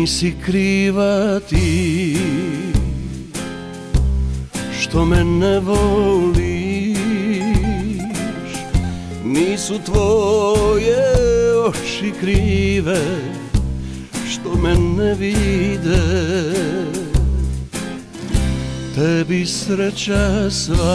Nisi kriva ti što me ne voliš, nisu tvoje oči krive što me ne vide. Tebi sreća sva,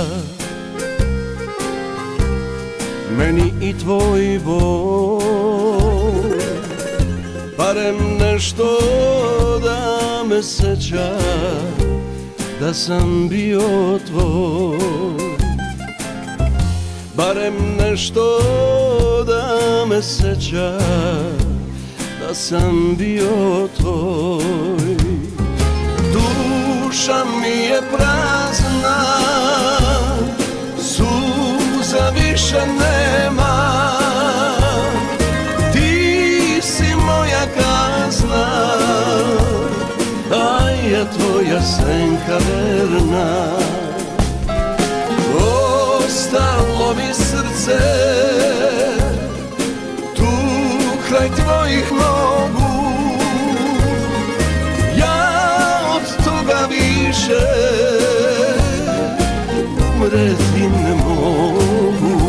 meni i tvoj bol, barem nešto da me seća da sam bio tvoj, barem nešto da me seća da sam bio tvoj. Duša mi je prazna, suza više nema, ti si moja kazna, a ja tvoja senka verna. Ostalo mi srce tu kraj tvojih nogu, ja od toga više umreti ne mogu.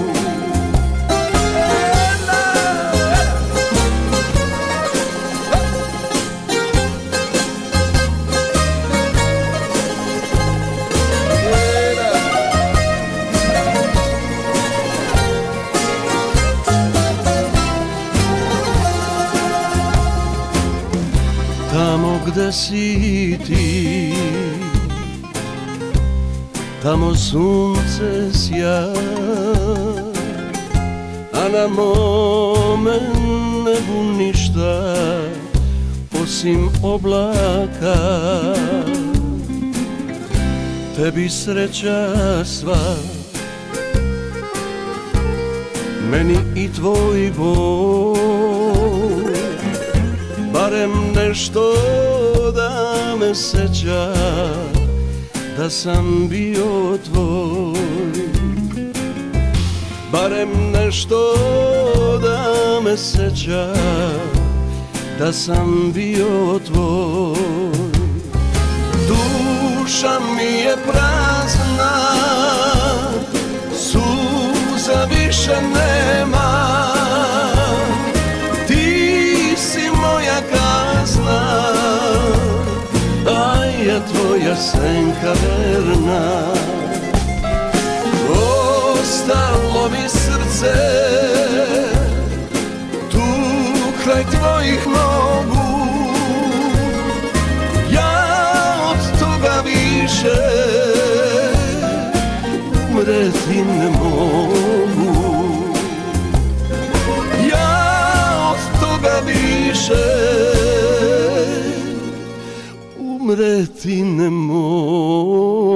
Tamo gde si ti, tamo sunce sja, a na mome nebu ništa osim oblaka. Tebi sreća sva, meni i tvoj bol, barem nešto da me seća da sam bio tvoj, barem nešto da me seća da sam bio tvoj. Duša mi je prazna, suza više nema, a ja tvoja senka verna. Ostalo mi srce tu kraj tvojih nogu, ja od toga više umreti ne mogu, ja od toga više umreti ne mogu.